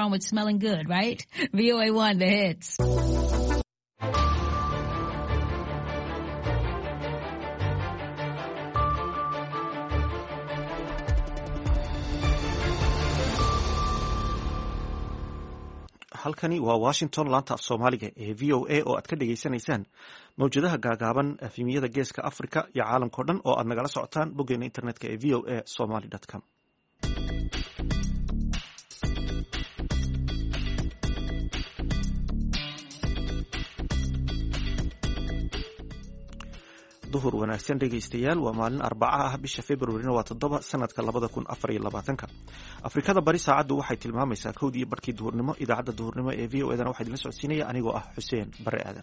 wrong with smelling good, right? VOA1, the hits. halkani waa Washington laanta af Soomaaliga ee VOA oo aad ka dhageysanaysaan mawjadaha gaagaaban efemiyada geeska Afrika iyo caalamka dhan oo aad nagala socotaan boggeena internetka ee voasomali.com. duhur wanaagsan dhegeystayaal waa maalin Arbaca ah bisha February waa 7 sanadka 2024 Afrikada bari saacadu waxay tilmaamaysaa 1:00 barkii duhurnimo idaacada duhurnimo ee VOA-dan waxa idin la socodsiinaya anigoo ah Xuseen Bare Aadan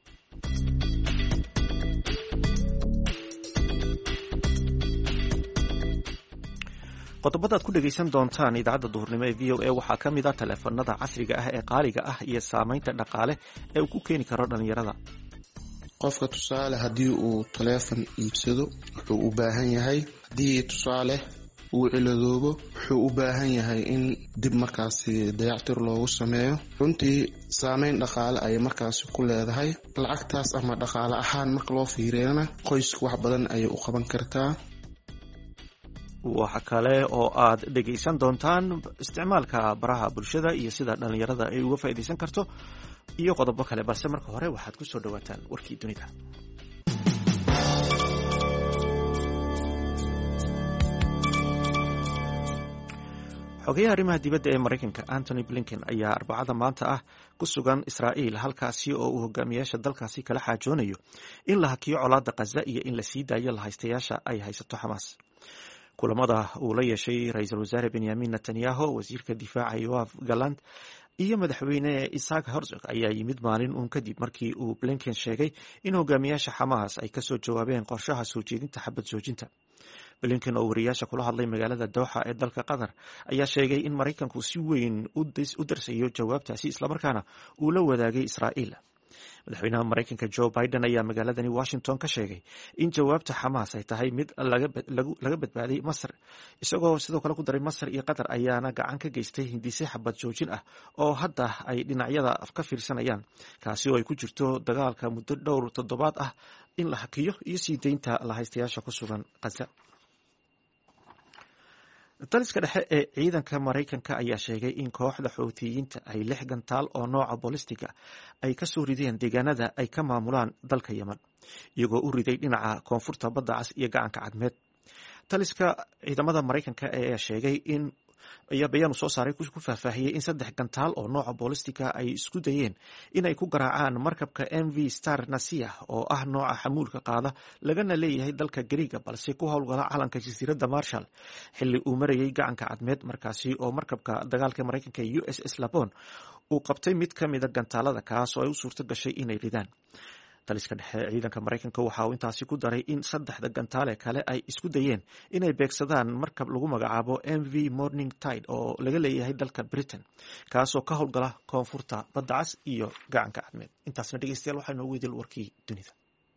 qodobada aad ku dhageysan doontaan idaacada duhurnimo ee VOA waxaa ka mid ah taleefanada casriga ah ee qaaliga ah iyo saameynta dhaqaale ee uu ku keeni karo dhalinyarada. qofka tusaale haddii uu taleefon iibsado wuxuu u baahan yahay haddii tusaale uu ciladoobo wuxuu u baahan yahay in dib markaasi dayactir loogu sameeyo runtii saameyn dhaqaale ay markaasi ku leedahay lacagtaas ama dhaqaale ahaan marka loo fiiriyana qoysku wax badan ayay u qaban kartaa. waxa kale oo aad dhegeysan doontaan isticmaalka baraha bulshada iyo sida dhalinyarada ay uga faa'iideysan karto iyo qodobo kale balse marka hore waxaad ku soo dhawaataan warkii dunida. xogayaha arrimaha dibadda ee Mareykanka Anthony Blinken ayaa Arbacada maanta ah ku sugan Israa'iil halkaasi oo uu hogaamiyaasha dalkaasi kala xaajoonayo in la hakiyo colaadda Gaza iyo in la sii daayo lahaystayaasha ay haysato Xamaas. kulamada uu la yeeshay ra'iisul wasaare Benjamin Netanyahu, wasiirka difaaca Yoav Gallant iyo madaxweyne Isaac Herzog ayaa yimid maalin uun kadib markii uu Blinken sheegay in hogaamiyaasha Xamaas ay kasoo jawaabeen qorshaha soo jeedinta xabad joojinta. Blinken oo wariyaasha kula hadlay magaalada Doha ee dalka Qatar ayaa sheegay in Mareykanku si weyn u darsayo jawaabtaasi islamarkaana uu la wadaagay Israa'iil. madaxweynaha Mareykanka Joe Biden ayaa magaaladani Washington ka sheegay in jawaabta Xamaas ay tahay mid laga badbaaday Masar isagoo sidoo kale ku daray Masar iyo Qatar ayaana gacan ka geystay hindise xabad joojin ah oo hadda ay dhinacyada ka fiirsanayaan kaasi oo ay ku jirto dagaalka muddo dhowr toddobaad ah in la hakiyo iyo sii deynta lahaystayaasha ku sugan Gaza. taliska dhexe ee ciidanka Mareykanka ayaa sheegay in kooxda Xuutiyiinta ay 6 gantaal oo nooca ballistiga ay ka soo rideen deegaanada ay ka maamulaan dalka Yemen iyagoo u riday dhinaca koonfurta badda cas iyo gacanka cadmeed. taliska ciidamada Mareykanka ayaa sheegay in bayaan soo saaray ku faahfaahiyay in 3 gantaal oo nooca ballistiga ay isku dayeen in ay ku garaacaan markabka MV Star Nasiah oo ah nooca xamuulka qaada lagana leeyahay dalka Greega balse ku howlgala calanka jasiiradda Marshall xilli uu marayay gacanka cadmeed markaasi oo markabka dagaalka Mareykanka USS Labon uu qabtay mid ka mid ah gantaalada kaas oo ay u suurto gashay inay ridaan. taliska dhexe ciidanka Mareykanka waxa uu intaasi ku daray in 3 gantaale kale ay isku dayeen inay beegsadaan markab lagu magacaabo MV Morning Tide oo laga leeyahay dalka Britain kaas oo ka howlgala koonfurta badda cas iyo gacanka cadmeed. intaasna dhegeystayaal waxaa inoogu idil warkii dunida.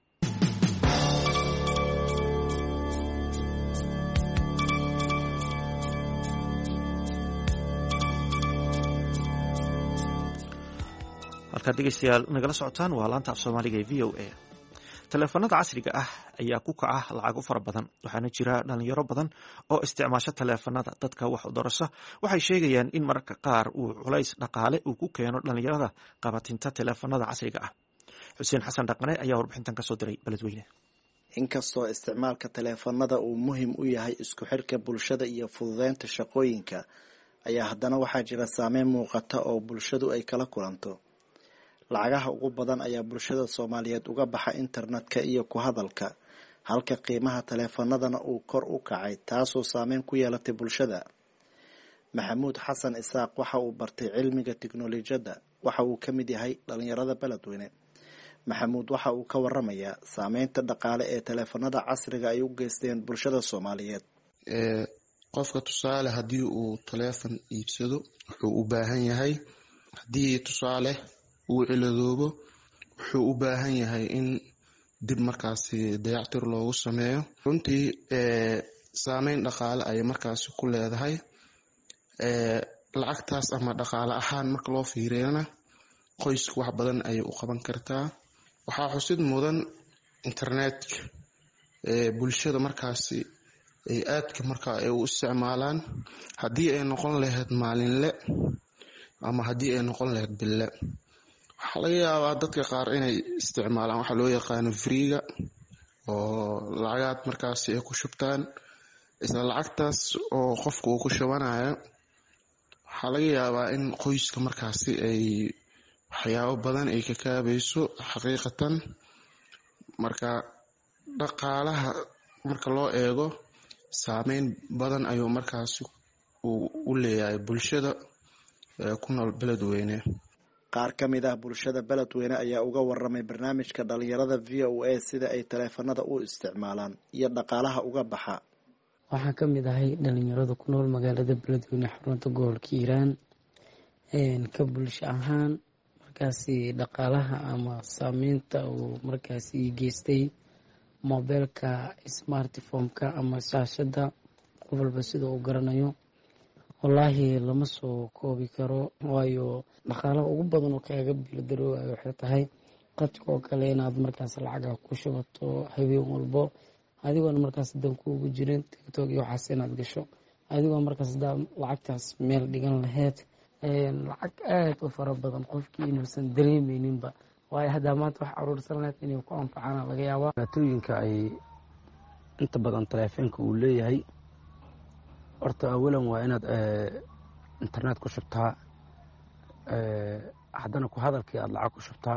halkaad dhegeystayaal nagala socotaan waa laanta af Soomaaliga ee VOA. taleefanada casriga ah ayaa ku kaca lacag fara badan waxaana jira dhalinyaro badan oo isticmaasha taleefanada. dadka wax u darasho waxay sheegayaan in mararka qaar uu culays dhaqaale uu ku keeno dhalinyarada qabatinta taleefanada casriga ah. Xuseen Xasan Dhaqane ayaa warbixintan ka soo diray Beledweyne. inkastoo isticmaalka taleefanada uu muhiim u yahay isku xirka bulshada iyo fududeynta shaqooyinka ayaa haddana waxaa jira saameyn muuqata oo bulshadu ay kala kulanto. lacagaha ugu badan ayaa bulshada Soomaaliyeed uga baxa internetka iyo ku hadalka halka qiimaha taleefanadana uu kor u kacay taasoo saameyn ku yeelatay bulshada. Maxamuud Xasan Isaaq waxa uu bartay cilmiga tiknoolajiyada waxa uu ka mid yahay dhalinyarada Beledweyne. Maxamuud waxa uu ka waramayaa saameynta dhaqaale ee taleefanada casriga ay u geysteen bulshada Soomaaliyeed. qofka tusaale haddii uu taleefon iibsado wuxuu u baahan yahay haddii tusaale uu ciladoobo wuxuu u baahan yahay in dib markaasi dayactir loogu sameeyo runtii saameyn dhaqaale ay markaasi ku leedahay lacagtaas ama dhaqaale ahaan marka loo fiiriyana qoysku wax badan ayay u qaban kartaa. waxaa xusid mudan internetka bulshada markaasi ay aadka markaa ay u isticmaalaan, haddii ay noqon lahayd maalinle ama haddii ay noqon lahayd bille. waxaa laga yaabaa dadka qaar inay isticmaalaan waxa loo yaqaano freega oo lacagaad markaasi ay ku shubtaan. isla lacagtaas oo qofka uu ku shubanayo waxaa laga yaabaa in qoyska markaasi ay waxyaabo badan ay ka kaabayso xaqiiqatan. marka dhaqaalaha marka loo eego saameyn badan ayuu markaasi u leeyahay bulshada ku nool beledweyne. qaar ka mid ah bulshada beledweyne ayaa uga waramay barnaamijka dhalinyarada VOA sida ay taleefanada u isticmaalaan iyo dhaqaalaha uga baxa. waxaan ka mid ahay dhalinyarada ku nool magaalada beledweyne xarunta gobolka hiiraan. ka bulsho ahaan markaasi dhaqaalaha ama saameynta uu markaasi geystay mobilka smartphone-ka ama shaashada qof walba sida uu garanayo wallaahi lama soo koobi karo, waayo dhaqaalaha ugu badan oo kaaga bilodaroowayo waxay tahay qadka oo kale inaad markaas lacaga ku shubato habeen walbo adigoona markaas dan kuugu jirin tiktok iyo waxaas inaad gasho adigoo markaas lacagtaas meel dhigan lahayd lacag aad u fara badan qofkii inuusan dareemeyninba, waayo haddaa maanta wax aruursan lahayd inay ku anfacana laga yaabaa. dhibaatooyinka ay inta badan taleefanka uu leeyahay, horta awalan waa inaad internet ku shubtaa, haddana ku hadalkii aad lacag ku shubtaa,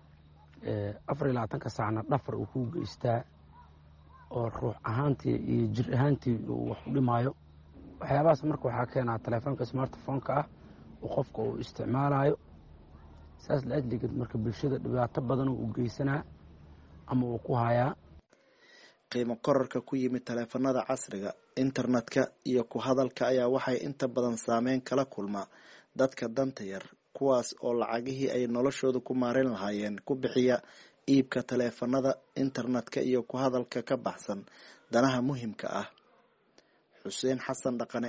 24 saacna dhafar uu kuu geystaa oo ruux ahaantii iyo jir ahaantii uu wax u dhimaayo. waxyaabahaas marka waxaa keenaa taleefanka smartphone-ka ah oo qofka uu isticmaalayo. saas la ajligeed marka bulshada dhibaato badan uu geysanaa ama uu ku hayaa. qiimo kororka ku yimid taleefanada casriga, internetka iyo ku hadalka ayaa waxay inta badan saameyn kala kulmaa dadka danta yar, kuwaas oo lacagihii ay noloshooda ku maareyn lahaayeen ku bixiya iibka taleefanada, internetka iyo ku hadalka ka baxsan danaha muhiimka ah. xuseen xasan dhaqane,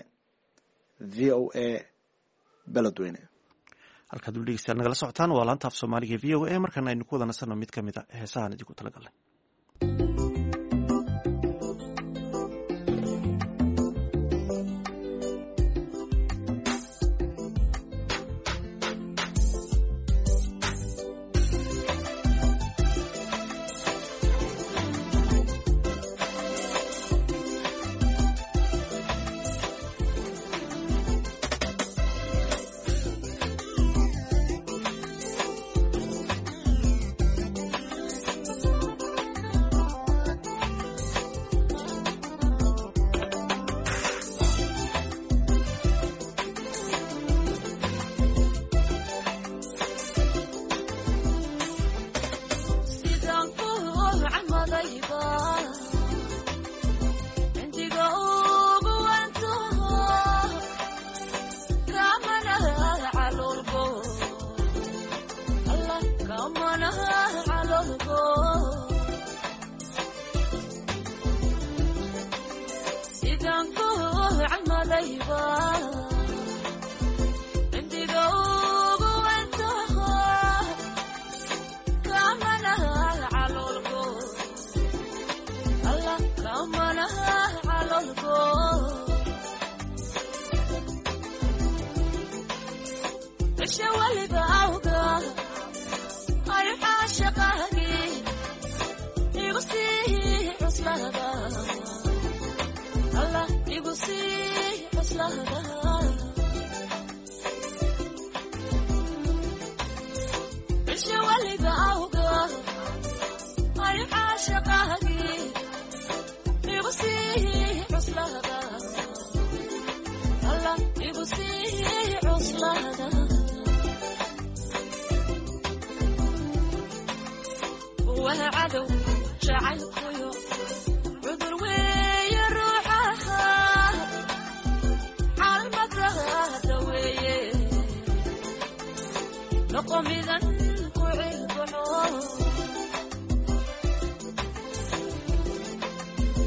VOA beledweyne. halkaad u dhegeystayaal nagala socotaan waa laanta af soomaaliga VOA. markana aynu ku wada nasanno mid ka mid a heesahan idinku talagalnay.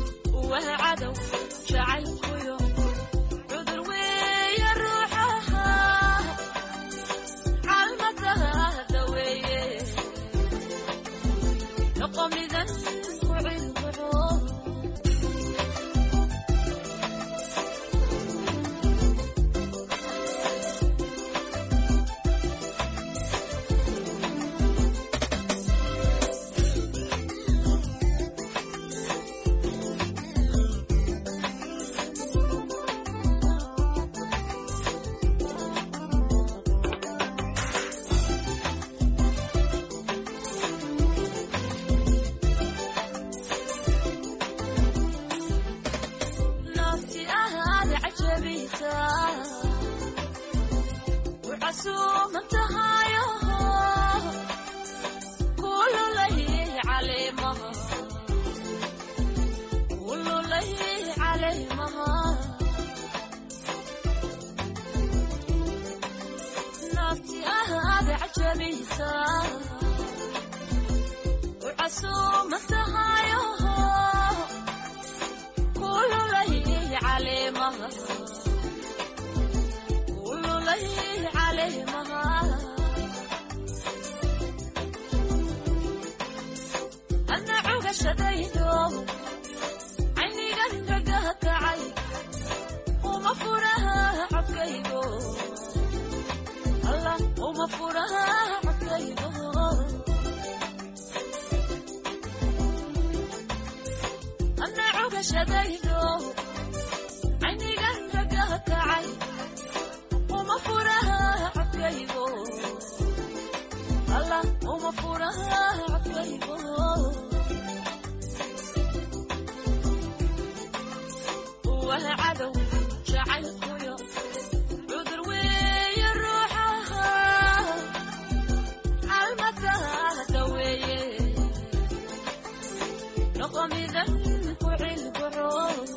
وهعدو شعلكيو عذر ويا روحها عسومتهايو كل ليه عليمها كل ليه عليمها نفتي بعجبيسا وعسومتهايو كل ليه عليمها عليه مها أنا عوق شديده عيني قنقها كعي ومفورها عبقيده الله ومفورها عبقيده أنا عوق شديده عيني قنقها كعي ومفورها عبقيده الله ومفورها عبقيده وها عدو جعل قيو عذر ويا روحها عالمتها دويه رقمي ذنب وعلبعو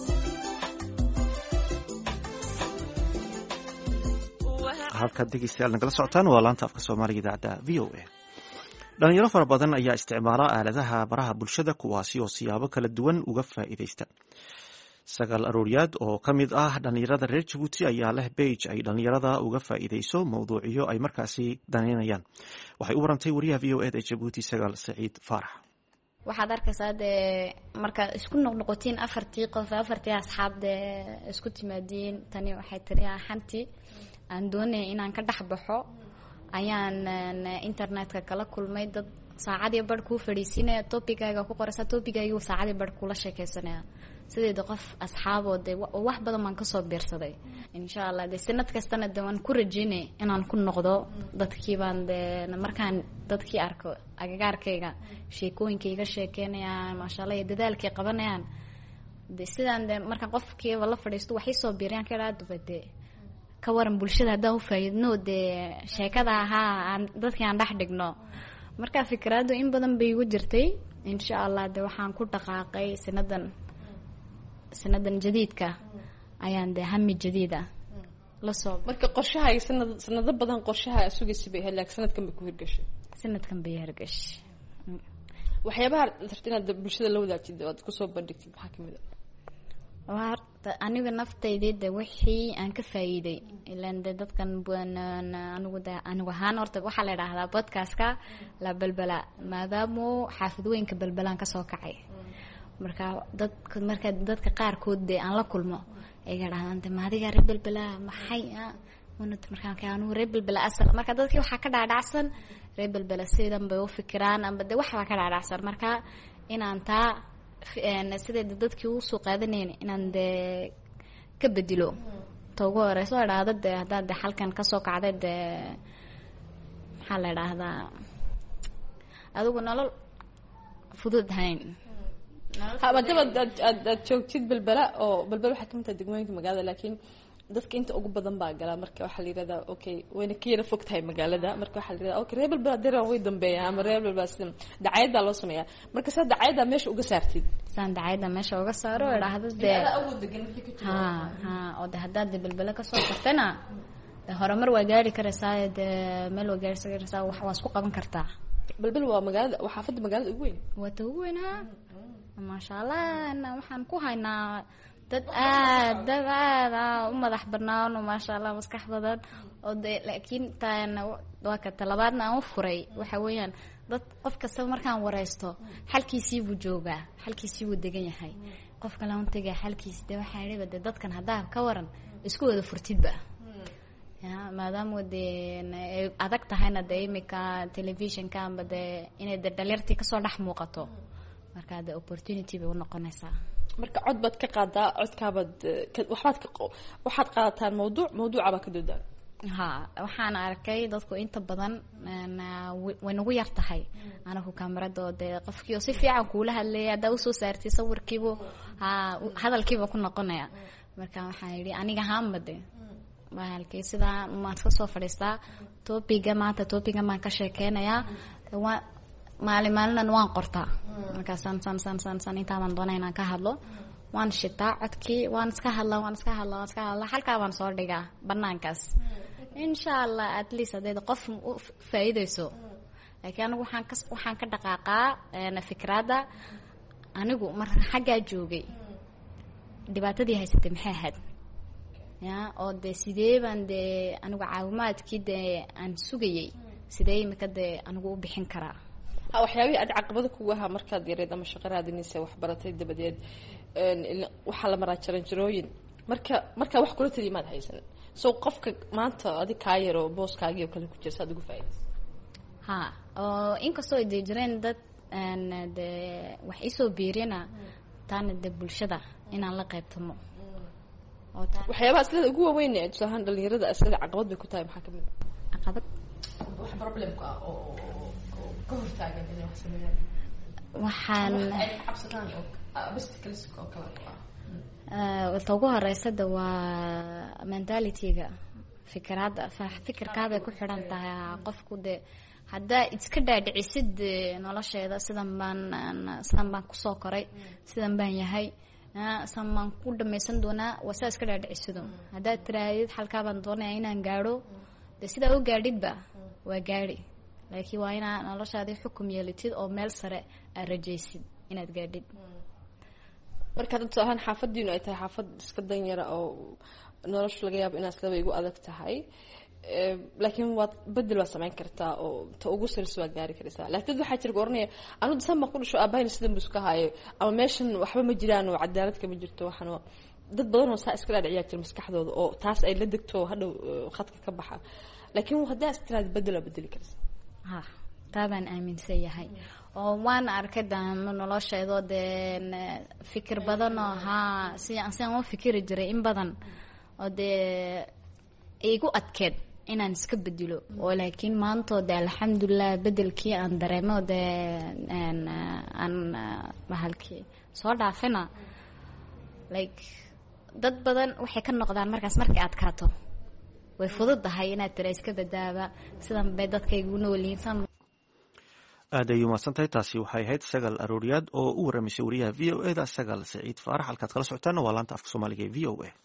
halkaad dhegeystayaal nagala socotaan waa laanta afka soomaaliga idaacadda v o a dhalinyaro fara badan ayaa isticmaala aaladaha baraha bulshada kuwaasi oo siyaabo kala duwan uga faa'iidaysta sagaal arooryaad oo ka mid ah dhalinyarada reer jabuuti ayaa leh beige ay dhalinyarada uga faa'iidayso mawduucyo ay markaasi danaynayaan waxay u warantay wariyaha v o eda jabuuti sagaal saciid faarax waxaad arkaysaa dee markaad isku noqnoqotiin afartii asxaab dee isku timaadiin tani waxay tiri xanti aan doonay inaan ka dhex baxo ayaan internetka kala kulmay dad saacadii bar kuu fadhiisinaya topicaaga ku qoraysa topicaaga saacadii bar kula sheekaysanaya sideeda qof asxaaboo dee wax badan baan kasoo biirsaday insha allah dee sanad kastana dee waan ku rajeynay inaan ku noqdo dadkii baan dee markaan dadkii arko agagaarkayga sheekooyinkayga sheekeynayaan maasha allah iyo dadaalkay qabanayaan dee sidaan dee markaan qofkiiba la fadhiisto waxay soo biiriyaan ka idhaa dubadee ka waran bulshada haddaan u faa'iidno dee sheekada ahaa aan dadkii aan dhex dhigno marka fikraadu in badan bay igu jirtay insha allah dee waxaan ku dhaqaaqay sanadan jadiidka ayaan dee hami jadiida lasoo marka qorshaha sanado badan qorshaha sugaysa bay helaag sanadkan bay ku hirgashay waxyaabaha rabta inaad bulshada la wadaagtid ood kusoo bandhigtid maxaa kamid horta aniga naftaydii de wixii aan ka faa'iiday ilaan de dadkan anigu ahaan horta waxaa la idhaahdaa podcastka la balbala maadaamu xaafidooyinka balbalaan kasoo kacay marka dadka qaarkood dee aan la kulmo ay idhahdaan de maadiga reer balbala maxay markaan anu reer balbala asal marka dadkii waxaa ka dhaadhacsan reer balbala sidan bay u fikiraan amba de waxbaa ka dhaadhacsan marka inaan taa sideeda dadkii ugu soo qaadanayn inaan dee ka bedilo ta ugu horeyso idhaahda dee haddaad de halkan kasoo kacday dee maxaa la idhaahdaa adigu nolol fudud hayn hadaba aad joogtid balbala oo balbala waxaa kamid tahay degmooyinka magaalada laakiin dadka inta ugu badan baa galaa marka waxaa la yirahdaa okay wayna ka yara fog tahay magaalada marka waxaa la yirahdaa okay reer balbala deran way dambeeyaan ama reer balbala sida dacayada loo sameeyaa marka saa dacayada meesha uga saartid saan dacayada meesha uga saaro idhaahda dee oo de haddaad de balbala kasoo kartana de horumar waa gaari karaysaa dee meel waa gaarsan karaysaa wax waa isku qaban kartaa balbala waa magaalada waa xaafadda magaalada ugu weyn waa ta ugu weyn ha maasha allah waxaan ku haynaa dad aad u madax banaan oo maasha allah maskax badan oo de laakiin waa ka talabaadna aan u furay waxa weeyaan dad qof kastaba markaan wareysto xalkiisii buu joogaa xalkiisii buu degan yahay qof kale aan tagay xalkiis de waxaa yidhi de dadkan haddaa ka waran isku wada furtidba ya maadaama dee adag tahayna dee imika telefishinka amba dee inay de dhalinyartii kasoo dhex muuqato marka de opportunity bay unoqonaysaa marka cod baad ka qaadaa codkaabaad waxaad qaadataan mawduucabaa ka doodaan ha waxaan arkay dadku inta badan way nagu yar tahay anagu kamarada oo dee qofkii oo si fiican kuula hadlaya haddaa usoo saartay sawirkiibu hadalkiiba ku noqonaya marka waxaan yidhi aniga haanba de bahalkii sidaa maan iska soo fadhiistaa topiga maanta topiga maan ka sheekeynayaa maalin waan qortaa markaas san intaadan doona inaan ka hadlo waan shitaa codkii waan iska hadlaa halkaa waan soo dhigaa banaankaas insha allah at least hadeed qof u faa'iideyso laakiin anigu waxaan ka dhaqaaqaa fikrada anigu marka xaggaa joogay dhibaatadii haysatay maxay ahayd ya oo dee sidee baan dee anigu caawimaadkii dee aan sugayay sidee imika dee anigu u bixin karaa waxyaabihii aad caqabada kugu ahaa markaad yareed ama shaqo raadinaysa wax baratay dabadeed waxaa la maraa jaranjarooyin marka wax kula taliya maad haysan so qofka maanta adig kaa yaro booskaagii oo kale ku jira saad ugu faa'iidaysa ha oo inkastoo ay jireen dad de wax isoo biirina taana de bulshada inaan la qaybtamo waxyaabaha aslada ugu waaweyn ee tusahaan dhalinyarada aslada caqabad bay ku tahay maxaa kamid a caqabad wax problemka ah oo ka hortaagan inay wax sameeyaan waxaan ay xabsadaan oo obstacles oo kala ta ugu horeysada waa mentalityga fikirkaada ku xidhan tahay qofku dee haddaa iska dhaadhicisid nolosheeda sidan baan kusoo koray sidan baan yahay sidan baan ku dhamaysan doonaa waa sidaa iska dhaadhicisido haddaad tiraadid halkaa baan doonaya inaan gaadho dee sidaa u gaadhidba waa gaadhi laakiin waa inaa noloshaadii xukum yeelitid oo meel sare aad rajaysid inaad gaadhid marka dadka ahaan xaafadiinu ay tahay xaafad iska danyara oo nolosha laga yaabo inaad islaba igu adag tahay laakiin waad bedel waad samayn kartaa oo ta ugu sareysa waad gaari karaysaa laakiin dad waxaa jira oranaya anu disan baan ku dhasho aabahayna sidan buu iska haayo ama meeshan waxba ma jiraan oo cadaalad kama jirto waxaan dad badan oo saa iska dhaadhiciyaa jira maskaxdooda oo taas ay la degto hadhow khadka ka baxa laakiin haddaa istiraad bedel waa bedeli karaysaa ha taa baan aaminsan yahay oo waan arkay daamo nolosheedoo dee fikir badan oo haa siaan u fikiri jiray in badan oo dee igu adkeed inaan iska bedelo oo laakiin maantoo dee alxamdulilah bedelkii aan dareemo dee aan bahalkii soo dhaafina like dad badan waxay ka noqdaan markaas markay adkaato way fududahay inaad tira iska badaaba sidan bay dadkaygu noolyihiin aad ay umahadsan tahay taasi waxay ahayd sagal arooriyaad oo u waramaysay wariyaha v o eda sagal saciid faarax halkaad kala socotaana waa laanta afka soomaaliga ee v o a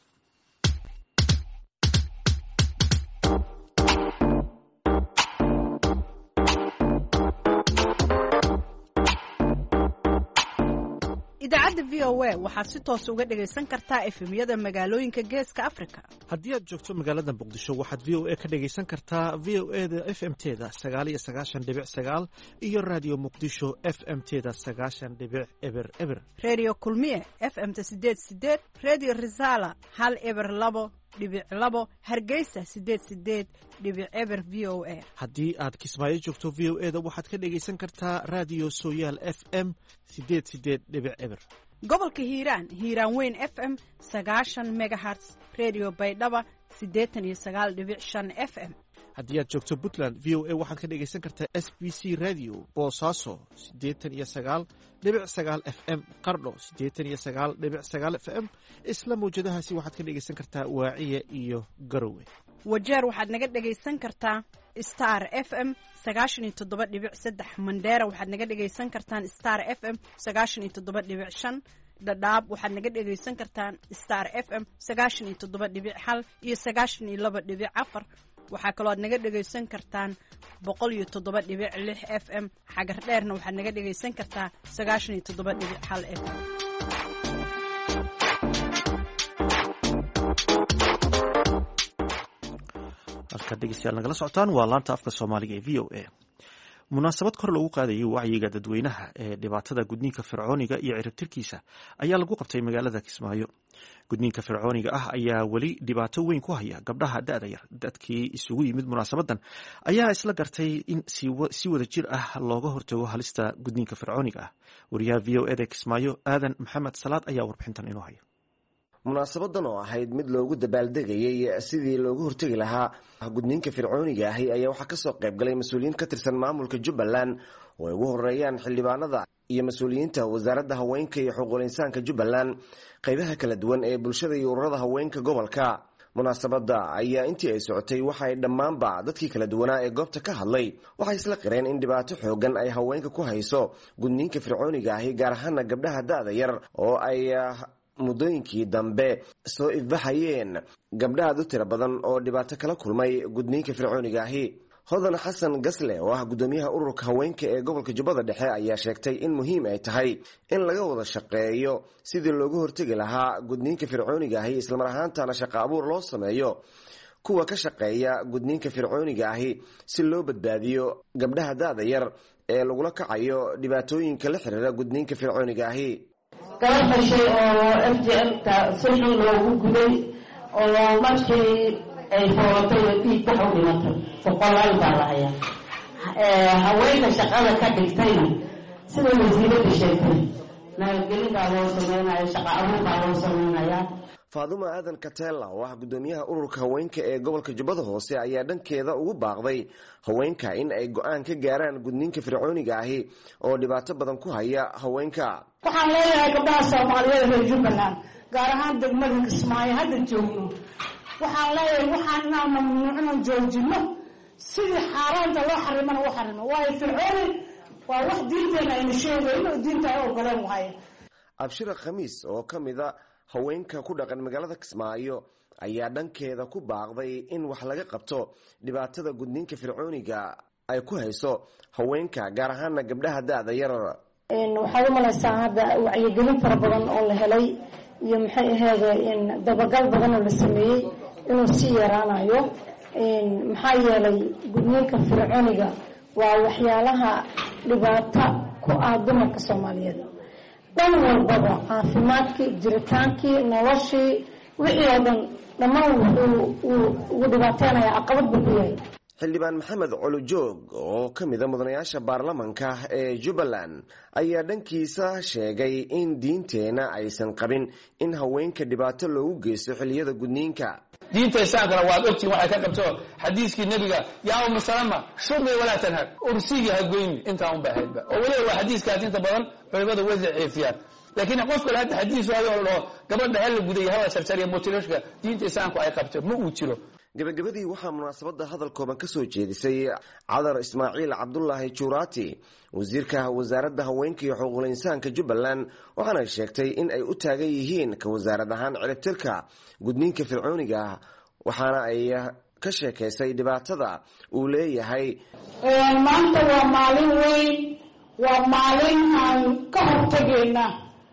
idaacadda v o a waxaad si toos uga dhagaysan kartaa efemyada magaalooyinka geeska africa haddii aad joogto magaalada muqdisho waxaad v o a ka dhagaysan kartaa v o e da f m teda 9 iyo radio muqdisho f m teda 9 redio kulmiye f m ta 8 redio risala 102.2 hargeysa 88.0 v o a haddii aad kismaayo joogto v o e da waxaad ka dhagaysan kartaa radio sooyaal f m 88.0 gobolka hiiraan weyn f m 90 megahertz redio baydhaba 89.5 f m haddii aad joogto puntland v o a waxaad ka dhagaysan kartaa s b c radio boosaaso 89.9 f m qardho 89.9 f m isla mawjadahaasi waxaad ka dhagaysan kartaa waaciya iyo garowe wajeer waxaad naga dhagaysan kartaa star f m 97.3 mandheera waxaad naga dhagaysan kartaan star f m 97.5 dhadhaab waxaad naga dhagaysan kartaan star f m 97.1 iyo 92.4 waxaa kaloo aad naga dhagaysan kartaan 107.6 f m xagar dheerna waxaad naga dhagaysan kartaa 97.1 f m halkaad dhegeystayaal nagala socotaan waa laanta afka soomaaliga ee v o a munaasabad kor loogu qaadayay wacyiga dadweynaha ee dhibaatada gudniinka fircooniga iyo ciribtirkiisa ayaa lagu qabtay magaalada kismaayo gudniinka fircooniga ah ayaa weli dhibaato weyn ku haya gabdhaha da-da yar dadkii isugu yimid munaasabadan ayaa isla gartay in si wada jir ah looga hortago halista gudniinka fircooniga ah wariyaha v o eda kismaayo aadan maxamed salaad ayaa warbixintan inoo haya munaasabadan oo ahayd mid loogu dabaaldegayay sidii loogu hortegi lahaa gudniinka fircooniga ahi ayaa waxaa kasoo qayb galay mas-uuliyiin ka tirsan maamulka jubbaland oo ay ugu horeeyaan xildhibaanada iyo mas-uuliyiinta wasaaradda haweenka iyo xuquuqul insaanka jubbaland qaybaha kala duwan ee bulshada iyo ururada haweenka gobolka munaasabada ayaa intii ay socotay waxay dhammaanba dadkii kala duwanaa ee goobta ka hadlay waxay isla qireen in dhibaato xoogan ay haweenka ku hayso gudniinka fircooniga ahi gaar ahaana gabdhaha da'da yar oo ay muddooyinkii dambe soo ifbaxayeen gabdhahaad u tiro badan oo dhibaato kala kulmay gudniinka fircooniga ahi hodan xasan gasle oo ah gudoomiyaha ururka haweenka ee gobolka jubbada dhexe ayaa sheegtay in muhiim ay tahay in laga wada shaqeeyo sidii looga hortegi lahaa gudniinka fircooniga ahi islamar ahaantana shaqo abuur loo sameeyo kuwa ka shaqeeya gudniinka fircooniga ahi si loo badbaadiyo gabdhaha da'da yar ee lagula kacayo dhibaatooyinka la xiriira gudniinka fircooniga ahi gabar dhashay oo FGM-ka si xun loogu guday oo markii ay foolatay dhiig bax u dhimatay boqolaal baa la hayaa haweenka shaqada ka dhigtayna sida wasiirada sheegtay nabadgelin baa loo sameynaya shaqo abuur baa loo sameynaya faadumo aadan katela oo ah gudoomiyaha ururka haweenka ee gobolka jubbada hoose ayaa dhankeeda ugu baaqday haweenka in ay go-aan ka gaaraan gudniinka fircooniga ahi oo dhibaato badan ku haya haweenka waxaan leeyahay gabdhaha soomaaliyeed reer jubbaland gaar ahaan degmada kismaayo hadda joogno waxaan leeyahay waxaan inaan mamnuucno joojino sidii xaaraanta loo xarimana u xarimo waayo fircooni waa wax diinteena ayna sheegay inuu diinta ay ogoleen waaye abshira khamiis oo ka mida haweenka ku dhaqan magaalada kismaayo ayaa dhankeeda ku baaqday in wax laga qabto dhibaatada gudniinka fircooniga ay ku hayso haweenka gaar ahaana gabdhaha da'da yar waxaad u malaysaa hadda wacyigelin fara badan oo la helay iyo maxay ahayd dabagal badan oo la sameeyey inuu sii yaraanayo maxaa yeelay gudniinka fircooniga waa waxyaalaha dhibaato ku ah dumarka soomaaliyeed dhan walbaba caafimaadkii jiritaankii noloshii wixii oo dhan dhammaan ugu dhibaateenaya caqabad buu ku yahay xildhibaan maxamed colojoog oo ka mida mudanayaasha baarlamanka ee jubbaland ayaa dhankiisa sheegay in diinteena aysan qabin in haweenka dhibaato loogu geysto xilliyada gudniinka diinta islaamkana waad ogtiin waxay ka qabto xadiiskii nebiga yaa umu salama shurbi walaa tanhar ursigii ha goyni intaa un baa haydba oo weliba waa xadiiskaas inta badan culimada way daciifiyaan laakiin qof kale hadda xadiis waayo oo dhaho gabadha hala guday hala sharshariya motilashka diinta islaamku ay qabto ma uu jiro gabagabadii waxaa munaasabada hadal kooban ka soo jeedisay cadar ismaaciil cabdulaahi juuraati wasiirka wasaaradda haweenka iyo xuquuqul insaanka jubbaland waxaana sheegtay in ay u taagan yihiin ka wasaarad ahaan ciribtirka gudniinka fircooniga ah waxaana ay ka sheekaysay dhibaatada uu leeyahay maanta waa maalin weyn waa maalin aan ka hortagayna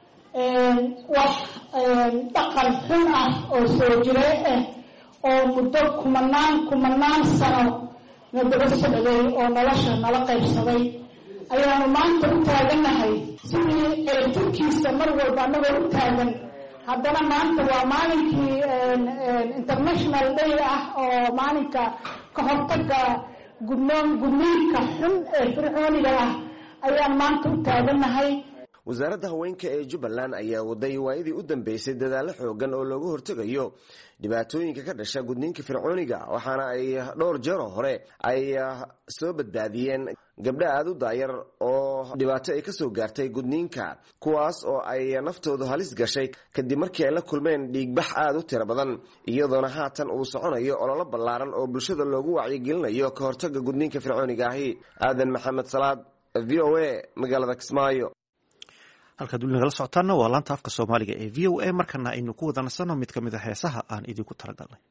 wax dhaqan xun ah oo soo jirey ah oo muddo kumanaan sano na daba socday oo nolosha nala qaybsaday ayaanu maanta u taaganahay sidii ciribtirkiisa mar walba anagoo u taagan haddana maanta waa maalinkii international day ah oo maalinka ka hortaga gudniinka xun ee fircooniga ah ayaan maanta u taaganahay wasaaradda haweenka ee jubbaland ayaa waday waayadii u dambeysay dadaalo xoogan oo looga hortegayo dhibaatooyinka ka dhasha gudniinka fircooniga waxaana ay dhowr jeero hore ay soo badbaadiyeen gabdha aada u daayar oo dhibaato ay ka soo gaartay gudniinka kuwaas oo ay naftoodu halis gashay kadib markii ay la kulmeen dhiigbax aada u tiro badan iyadoona haatan uu soconayo ololo ballaaran oo bulshada loogu wacyigelinayo ka hortaga gudniinka fircooniga ahi aadan maxamed salaad v o a magaalada kismaayo halkaad weli nagala socotaana waa laanta afka soomaaliga ee v o a markana aynu ku wada nasanno mid ka mid a heesaha aan idinku talagalnay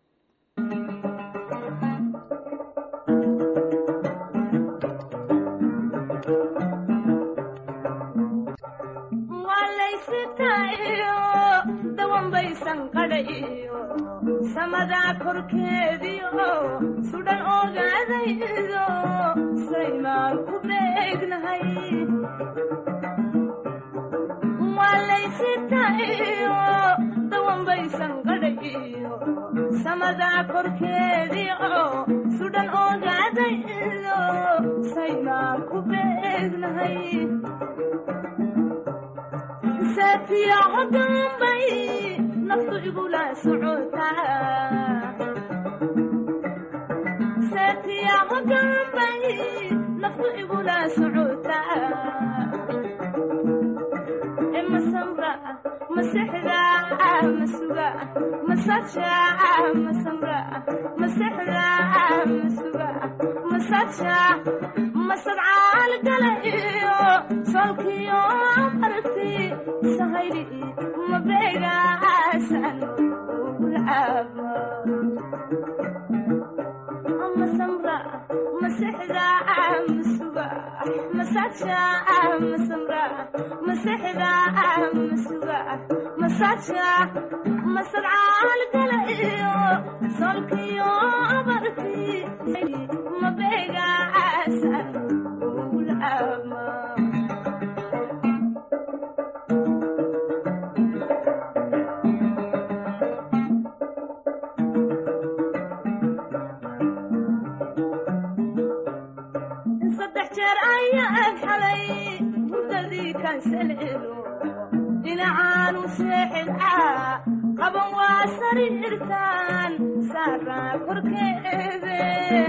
samadaa korkeediio sudhan ogaadaydo saymaan ku beegnahay walaysitayo dawanbaysan qadhayo samadaa korkeediio sudhan ogaadaydo saymaan ku beegnahay saatiyaco dambay naftu igula socotaa saatiyaco dambay naftu igula socotaa masamra masexda masuga masaja masamra masexda masuga masaja masadcaal gala iyo solkiyo aragti sahayli mabeega asan ulcaaba masamra masexda masuga masaja masamra masexda masuga masaja masadcaal gala iyo solkiyo abarti mabeega asan ulcaaba saddex jeer ayaan xalay hurdadii kansalelo dhinacaanu seexilcaa qaban waa sariirtaan saaraa korkeede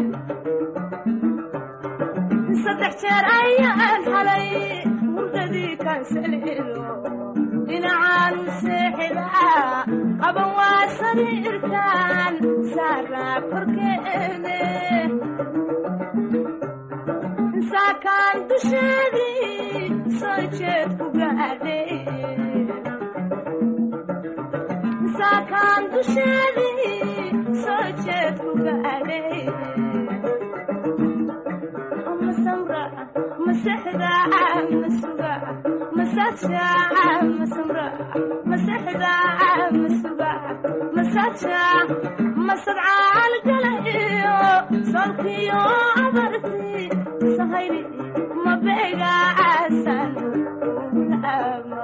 saddex jeer ayaan xalay hurdadii kansalelo dhinacaanu seexilcaa qaban waa sariirtaan saaraa korkeede saakaan dusheedii soo jeed ku gaadhay saakaan dusheedii soo jeed ku gaadhay masamra masexda masuga masaja masamra masexda masuga masaja masadcaal gala iyo solkiyo abarti sahayli mabeega asan ulcaaba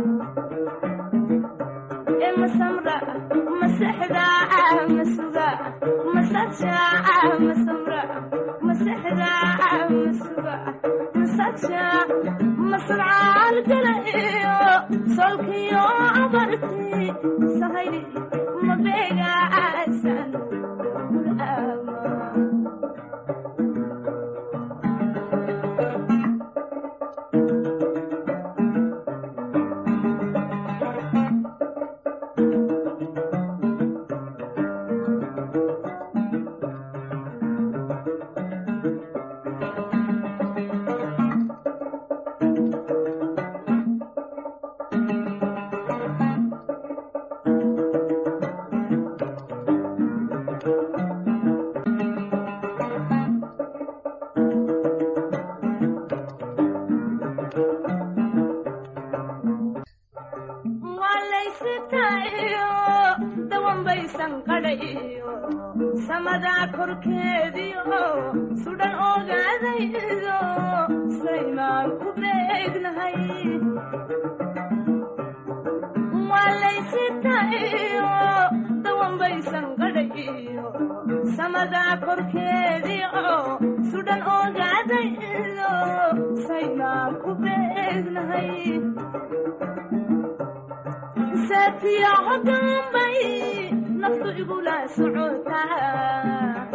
masamra masexda masuga masaja masamra masexda masuga masaja masadcaal gala iyo solkiyo abarti sahayli mabeega asan ulcaaba samada korkeediyo sudhan ogaadaydo saymaan ku beegnahay walaysitayo dawanbaysan qadhayo samada korkeediyo sudhan ogaadaydo saymaan ku beegnahay saatiya hodambay naftu igula socotaa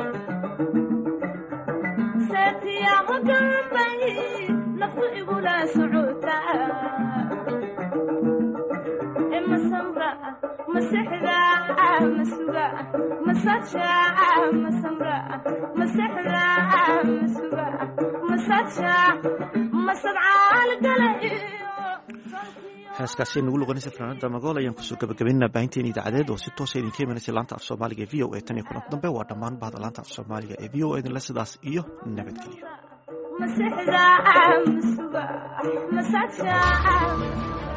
saatiya hodambay naftu igula socotaa masamra masexda masuga masaja masamra masexda masuga masaja masadcaal gala heeskaasi nagu luqanaysa fanaanada magool ayaan kusoo gabagabaynaa baahinteena idaacadeed oo si toosa idinka imanaysa laanta af soomaaliga ee v o a tan iyo kulanka dambe waa dhammaan bahda laanta af soomaaliga ee v o a idinle sidaas iyo nabadgelyo